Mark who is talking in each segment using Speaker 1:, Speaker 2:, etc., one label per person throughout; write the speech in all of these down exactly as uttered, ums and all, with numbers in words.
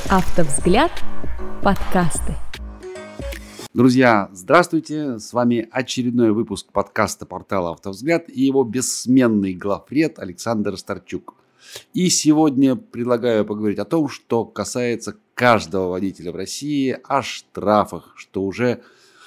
Speaker 1: Автовзгляд. Подкасты.
Speaker 2: Друзья, здравствуйте! С вами очередной выпуск подкаста портала «Автовзгляд» и его бессменный главред Александр Старчук. И сегодня предлагаю поговорить о том, что касается каждого водителя в России, о штрафах, что уже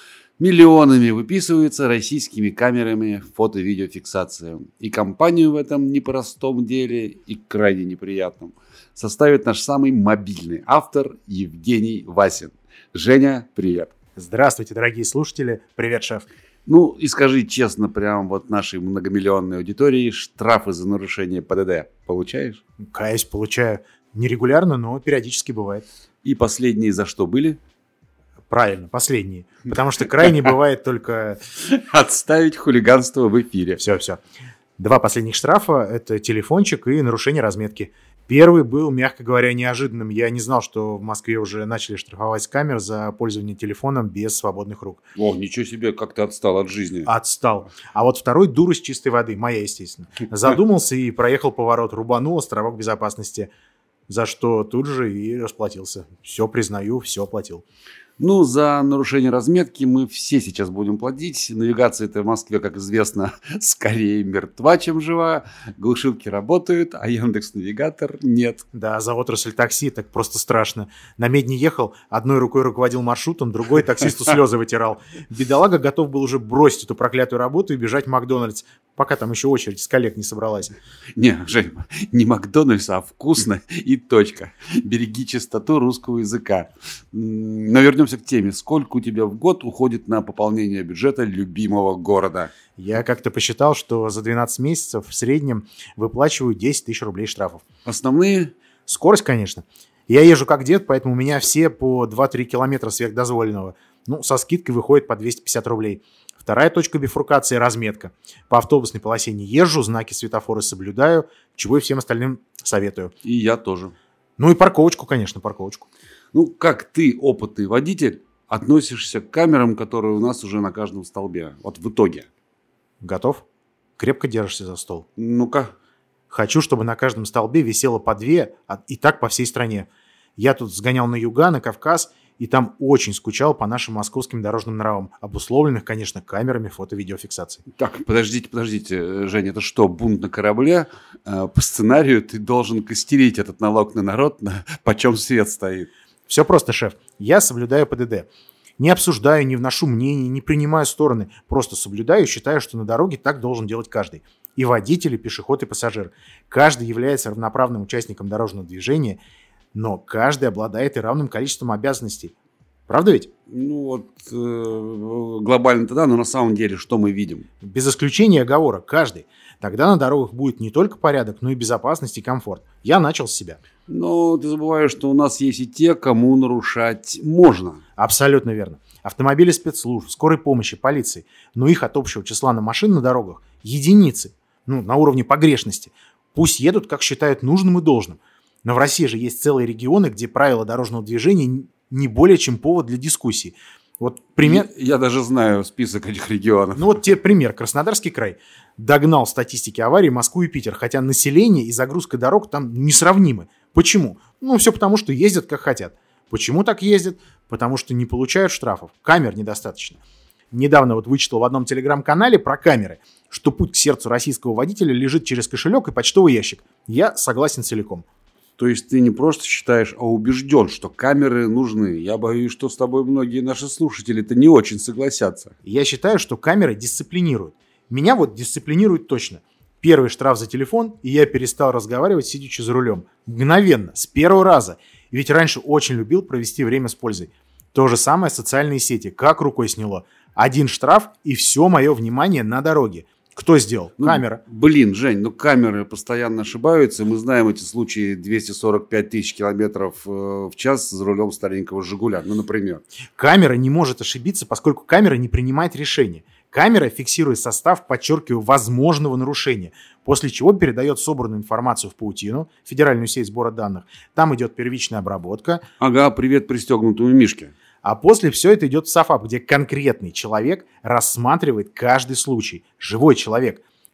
Speaker 2: миллионами выписываются российскими камерами фото-видеофиксация. И компанию в этом непростом деле и крайне неприятном составит наш самый мобильный автор Евгений Васин. Женя, привет.
Speaker 3: Здравствуйте, дорогие слушатели. Привет, шеф.
Speaker 2: Ну и скажи честно, прям вот нашей многомиллионной аудитории, штрафы за нарушение ПДД получаешь?
Speaker 3: Каюсь, получаю. Нерегулярно, но периодически бывает.
Speaker 2: И последние за что были?
Speaker 3: Правильно, последние. Потому что крайне бывает только...
Speaker 2: Отставить хулиганство в эфире.
Speaker 3: Все, все. Два последних штрафа – это телефончик и нарушение разметки. Первый был, мягко говоря, неожиданным. Я не знал, что в Москве уже начали штрафовать с камер за пользование телефоном без свободных рук.
Speaker 2: О, ничего себе, как ты отстал от жизни.
Speaker 3: Отстал. А вот второй – дурость чистой воды, моя, естественно. Задумался и проехал поворот, рубанул островок безопасности, за что тут же и расплатился. Все признаю, все оплатил.
Speaker 2: Ну, за нарушение разметки мы все сейчас будем платить. Навигация-то в Москве, как известно, скорее мертва, чем жива. Глушилки работают, а Яндекс.Навигатор нет.
Speaker 3: Да, за отрасль такси так просто страшно. На Медне ехал, одной рукой руководил маршрутом, другой таксисту слезы вытирал. Бедолага готов был уже бросить эту проклятую работу и бежать в Макдональдс, пока там еще очередь с коллег не собралась.
Speaker 2: Не, Жень, не Макдональдс, а вкусно и точка. Береги чистоту русского языка. Но вернемся к теме. Сколько у тебя в год уходит на пополнение бюджета любимого города?
Speaker 3: Я как-то посчитал, что за двенадцать месяцев в среднем выплачиваю десять тысяч рублей штрафов.
Speaker 2: Основные?
Speaker 3: Скорость, конечно. Я езжу как дед, поэтому у меня все по два-три километра сверхдозволенного. Ну, со скидкой выходит по двести пятьдесят рублей. Вторая точка бифуркации – разметка. По автобусной полосе не езжу, знаки светофора соблюдаю, чего и всем остальным советую.
Speaker 2: И я тоже.
Speaker 3: Ну и парковочку, конечно, парковочку.
Speaker 2: Ну, как ты, опытный водитель, относишься к камерам, которые у нас уже на каждом столбе? Вот в итоге.
Speaker 3: Готов? Крепко держишься за стол.
Speaker 2: Ну-ка.
Speaker 3: Хочу, чтобы на каждом столбе висело по две, и так по всей стране. Я тут сгонял на юга, на Кавказ, и там очень скучал по нашим московским дорожным нравам, обусловленных, конечно, камерами фото-видеофиксации.
Speaker 2: Так, подождите, подождите, Женя, это что, бунт на корабле? По сценарию ты должен костерить этот налог на народ, на почем свет стоит.
Speaker 3: Все просто, шеф. Я соблюдаю ПДД. Не обсуждаю, не вношу мнений, не принимаю стороны. Просто соблюдаю и считаю, что на дороге так должен делать каждый. И водитель, и пешеход, и пассажир. Каждый является равноправным участником дорожного движения, но каждый обладает и равным количеством обязанностей. Правда ведь?
Speaker 2: Ну вот, э, глобально-то да, но на самом деле что мы видим?
Speaker 3: Без исключения оговорок, каждый. Тогда на дорогах будет не только порядок, но и безопасность и комфорт. Я начал с себя.
Speaker 2: Но ты забываешь, что у нас есть и те, кому нарушать можно.
Speaker 3: Абсолютно верно. Автомобили спецслужб, скорой помощи, полиции. Но их от общего числа на машин на дорогах единицы. Ну, на уровне погрешности. Пусть едут, как считают нужным и должным. Но в России же есть целые регионы, где правила дорожного движения не более чем повод для дискуссии. Вот пример...
Speaker 2: Я, я даже знаю список этих регионов.
Speaker 3: Ну вот тебе пример. Краснодарский край догнал статистики аварий Москву и Питер, хотя население и загрузка дорог там несравнимы. Почему? Ну все потому, что ездят как хотят. Почему так ездят? Потому что не получают штрафов. Камер недостаточно. Недавно вот вычитал в одном телеграм-канале про камеры, что путь к сердцу российского водителя лежит через кошелек и почтовый ящик. Я согласен целиком.
Speaker 2: То есть ты не просто считаешь, а убежден, что камеры нужны. Я боюсь, что с тобой многие наши слушатели-то не очень согласятся.
Speaker 3: Я считаю, что камеры дисциплинируют. Меня вот дисциплинируют точно. Первый штраф за телефон, и я перестал разговаривать, сидячи за рулем. Мгновенно, с первого раза. Ведь раньше очень любил провести время с пользой. То же самое социальные сети. Как рукой сняло. Один штраф, и все мое внимание на дороге. Кто сделал?
Speaker 2: Ну,
Speaker 3: камера.
Speaker 2: Блин, Жень, ну камеры постоянно ошибаются. Мы знаем эти случаи двести сорок пять тысяч километров в час за рулем старенького «Жигуля». Ну, например.
Speaker 3: Камера не может ошибиться, поскольку камера не принимает решения. Камера фиксирует состав, подчеркиваю, возможного нарушения, после чего передает собранную информацию в паутину, федеральную сеть сбора данных. Там идет первичная обработка.
Speaker 2: Ага, привет пристегнутому Мишке.
Speaker 3: А после все это идет в САФАП, где конкретный человек рассматривает каждый случай. Живой человек.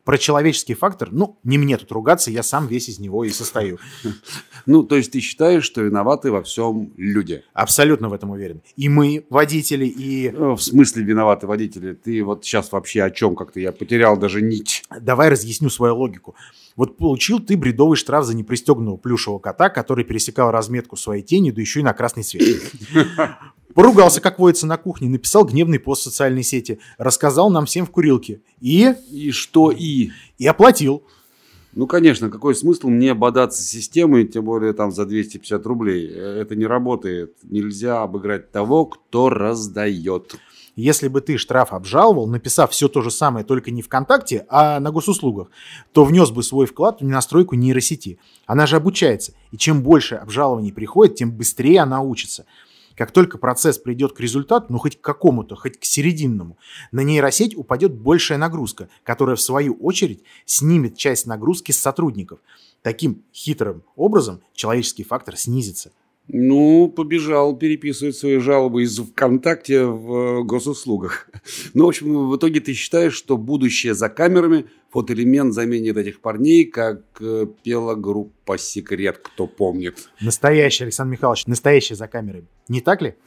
Speaker 3: Про человеческий фактор, ну, не мне тут ругаться, я сам весь из него и состою.
Speaker 2: Ну, то есть ты считаешь, что виноваты во всем люди?
Speaker 3: Абсолютно в этом уверен. И мы, водители, и...
Speaker 2: В смысле виноваты водители? Ты вот сейчас вообще о чем как-то? Я потерял даже нить.
Speaker 3: Давай разъясню свою логику. Вот получил ты бредовый штраф за непристегнутого плюшевого кота, который пересекал разметку своей тени, да еще и на красный свет. Поругался, как водится, на кухне, написал гневный пост в социальной сети, рассказал нам всем в курилке. И...
Speaker 2: И что и?
Speaker 3: И оплатил.
Speaker 2: Ну, конечно, какой смысл мне бодаться системой, тем более там за двести пятьдесят рублей? Это не работает. Нельзя обыграть того, кто раздает.
Speaker 3: Если бы ты штраф обжаловал, написав все то же самое, только не ВКонтакте, а на госуслугах, то внес бы свой вклад в настройку нейросети. Она же обучается. И чем больше обжалований приходит, тем быстрее она учится. Как только процесс придет к результату, ну хоть к какому-то, хоть к серединному, на нейросеть упадет большая нагрузка, которая в свою очередь снимет часть нагрузки с сотрудников. Таким хитрым образом человеческий фактор снизится.
Speaker 2: Ну, побежал переписывать свои жалобы из ВКонтакте в госуслугах. Ну, в общем, в итоге ты считаешь, что будущее за камерами, фотоэлемент заменит этих парней, как пела группа «Секрет», кто помнит.
Speaker 3: Настоящий, Александр Михайлович, настоящий за камерами. Не так ли?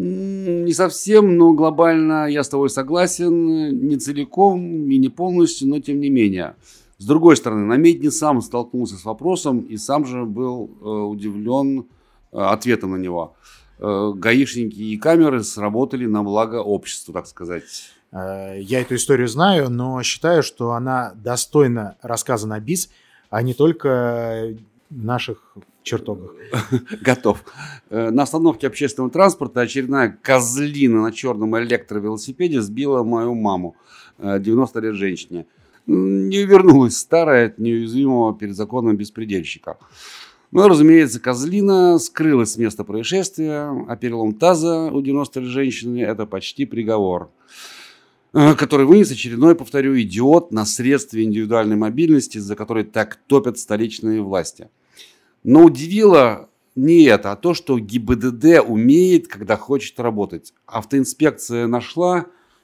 Speaker 2: Не совсем, но глобально я с тобой согласен. Не целиком и не полностью, но тем не менее. С другой стороны, Намедни сам столкнулся с вопросом и сам же был э, удивлен ответом на него. Гаишники и камеры сработали на благо обществу, так сказать.
Speaker 3: Я эту историю знаю, но считаю, что она достойно рассказана о БИС, а не только в наших чертогах.
Speaker 2: Готов. На остановке общественного транспорта очередная козлина на черном электровелосипеде сбила мою маму, девяносто лет женщине. Не вернулась старая от неуязвимого перед законом беспредельщика. Ну, разумеется, козлина скрылась с места происшествия, а перелом таза у девяносто лет женщины – это почти приговор, который вынес очередной, повторю, идиот на средстве индивидуальной мобильности, за который так топят столичные власти. Но удивило не это, а то, что ГИБДД умеет, когда хочет работать. Автоинспекция нашла...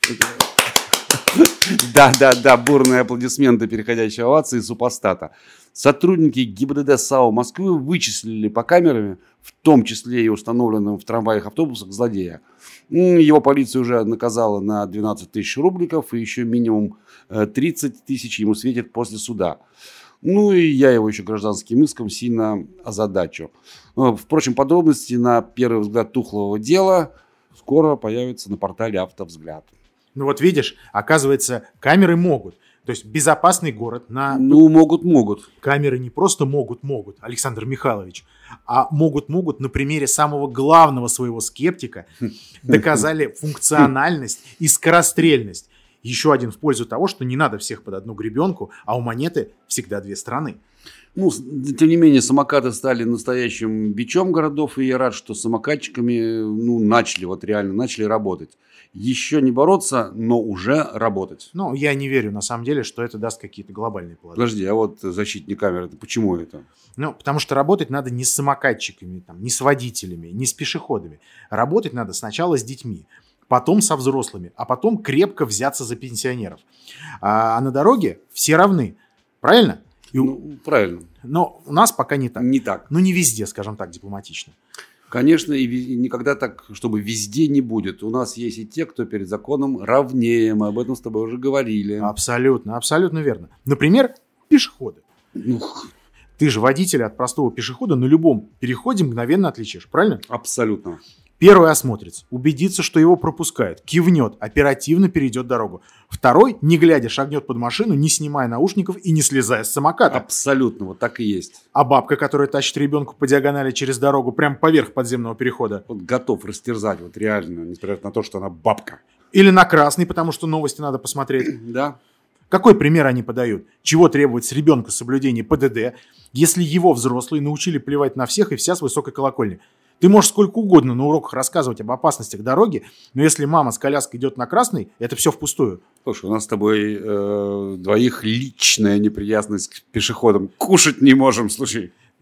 Speaker 2: Да-да-да, бурные аплодисменты, переходящие овации супостата. Сотрудники ГИБДД САО Москвы вычислили по камерам, в том числе и установленным в трамваях и автобусах, злодея. Его полиция уже наказала на двенадцать тысяч рубликов, и еще минимум тридцать тысяч ему светит после суда. Ну и я его еще гражданским иском сильно озадачу. Впрочем, подробности на первый взгляд тухлого дела скоро появятся на портале «Автовзгляд».
Speaker 3: Ну вот видишь, оказывается, камеры могут. То есть безопасный город на...
Speaker 2: Ну, могут-могут.
Speaker 3: Камеры не просто могут-могут, Александр Михайлович, а могут-могут на примере самого главного своего скептика доказали функциональность и скорострельность. Еще один в пользу того, что не надо всех под одну гребенку, а у монеты всегда две стороны.
Speaker 2: Ну, тем не менее, самокаты стали настоящим бичом городов, и я рад, что самокатчиками ну, начали, вот реально начали работать. Еще не бороться, но уже работать.
Speaker 3: Ну, я не верю, на самом деле, что это даст какие-то глобальные плоды.
Speaker 2: Подожди, а вот защитник камеры, это почему это?
Speaker 3: Ну, потому что работать надо не с самокатчиками, там, не с водителями, не с пешеходами. Работать надо сначала с детьми, потом со взрослыми, а потом крепко взяться за пенсионеров. А, а на дороге все равны, правильно? И...
Speaker 2: Ну, правильно.
Speaker 3: Но у нас пока не так.
Speaker 2: Не так.
Speaker 3: Ну, не везде, скажем так, дипломатично.
Speaker 2: Конечно, и никогда так, чтобы везде не будет. У нас есть и те, кто перед законом равнее. Мы об этом с тобой уже говорили.
Speaker 3: Абсолютно, абсолютно верно. Например, пешеходы.
Speaker 2: Ух.
Speaker 3: Ты же водителя от простого пешехода на любом переходе мгновенно отличишь, правильно?
Speaker 2: Абсолютно.
Speaker 3: Первый осмотрится, убедится, что его пропускают, кивнет, оперативно перейдет дорогу. Второй, не глядя, шагнет под машину, не снимая наушников и не слезая с самоката.
Speaker 2: Абсолютно, вот так и есть.
Speaker 3: А бабка, которая тащит ребенка по диагонали через дорогу прямо поверх подземного перехода.
Speaker 2: Вот готов растерзать, вот реально, несмотря на то, что она бабка.
Speaker 3: Или на красный, потому что новости надо посмотреть.
Speaker 2: Да.
Speaker 3: Какой пример они подают? Чего требовать с ребенка соблюдения ПДД, если его взрослые научили плевать на всех и вся с высокой колокольни? Ты можешь сколько угодно на уроках рассказывать об опасностях дороги, но если мама с коляской идет на красный, это все впустую.
Speaker 2: Слушай, у нас с тобой э, двоих личная неприязнность к пешеходам. Кушать не можем, слушай.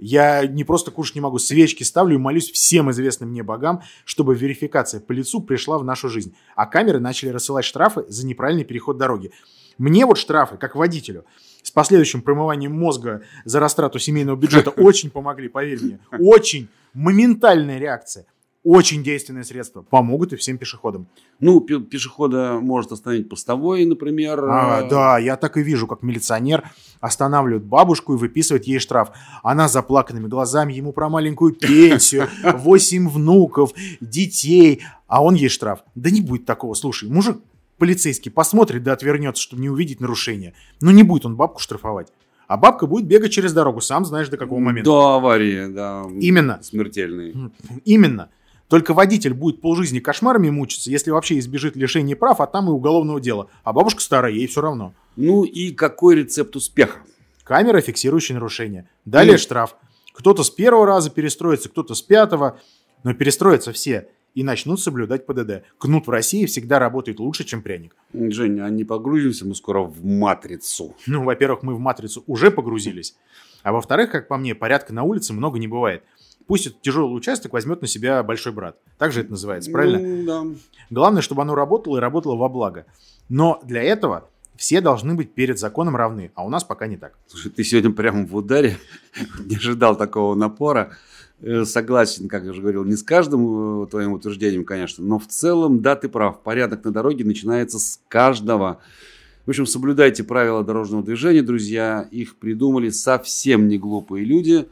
Speaker 3: Я не просто кушать не могу, свечки ставлю и молюсь всем известным мне богам, чтобы верификация по лицу пришла в нашу жизнь. А камеры начали рассылать штрафы за неправильный переход дороги. Мне вот штрафы, как водителю, с последующим промыванием мозга за растрату семейного бюджета очень помогли, поверь мне. Очень. Моментальная реакция. Очень действенное средство. Помогут и всем пешеходам.
Speaker 2: Ну, пешехода может остановить постовой, например.
Speaker 3: А, да, я так и вижу, как милиционер останавливает бабушку и выписывает ей штраф. Она заплаканными глазами ему про маленькую пенсию, восемь внуков, детей, а он ей штраф. Да не будет такого, слушай, мужик полицейский посмотрит да отвернется, чтобы не увидеть нарушения. Но не будет он бабку штрафовать. А бабка будет бегать через дорогу, сам знаешь до какого момента.
Speaker 2: До аварии, да.
Speaker 3: Именно.
Speaker 2: Смертельной.
Speaker 3: Именно. Только водитель будет полжизни кошмарами мучиться, если вообще избежит лишения прав, а там и уголовного дела. А бабушка старая, ей все равно.
Speaker 2: Ну и какой рецепт успеха?
Speaker 3: Камера, фиксирующая нарушение. Далее и... штраф. Кто-то с первого раза перестроится, кто-то с пятого. Но перестроятся все и начнут соблюдать ПДД. Кнут в России всегда работает лучше, чем пряник.
Speaker 2: Женя, а не погрузимся мы скоро в матрицу?
Speaker 3: Ну, во-первых, мы в матрицу уже погрузились. А во-вторых, как по мне, порядка на улице много не бывает. Пусть этот тяжелый участок возьмет на себя большой брат. Так же это называется, правильно?
Speaker 2: Ну, да.
Speaker 3: Главное, чтобы оно работало и работало во благо. Но для этого все должны быть перед законом равны. А у нас пока не так.
Speaker 2: Слушай, ты сегодня прямо в ударе. Не ожидал такого напора. Согласен, как я уже говорил, не с каждым твоим утверждением, конечно. Но в целом, да, ты прав. Порядок на дороге начинается с каждого. В общем, соблюдайте правила дорожного движения, друзья. Их придумали совсем не глупые люди.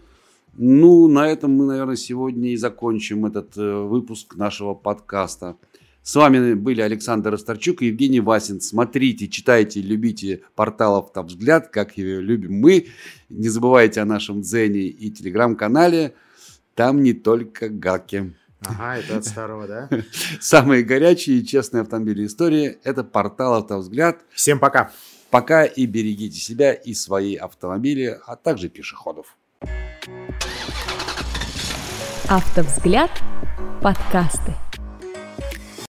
Speaker 2: Ну, на этом мы, наверное, сегодня и закончим этот э, выпуск нашего подкаста. С вами были Александр Расторчук и Евгений Васин. Смотрите, читайте, любите портал «Автовзгляд», как его любим мы. Не забывайте о нашем Дзене и телеграм-канале. Там не только гаки.
Speaker 3: Ага, это от старого, да?
Speaker 2: Самые горячие и честные автомобили истории – это портал «Автовзгляд».
Speaker 3: Всем пока.
Speaker 2: Пока и берегите себя и свои автомобили, а также пешеходов.
Speaker 1: Автовзгляд. Подкасты.